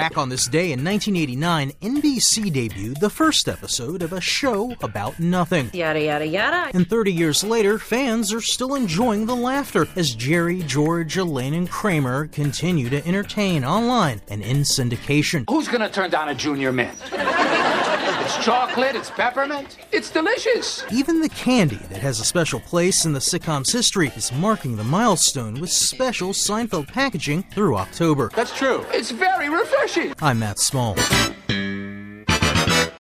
Back on this day in 1989, NBC debuted the first episode of a show about nothing. Yada, yada, yada. And 30 years later, fans are still enjoying the laughter as Jerry, George, Elaine, and Kramer continue to entertain online and in syndication. Who's gonna turn down a Junior Mint? It's chocolate, it's peppermint, it's delicious. Even the candy that has a special place in the sitcom's history is marking the milestone with special Seinfeld packaging through October. That's true. It's very refreshing. I'm Matt Small.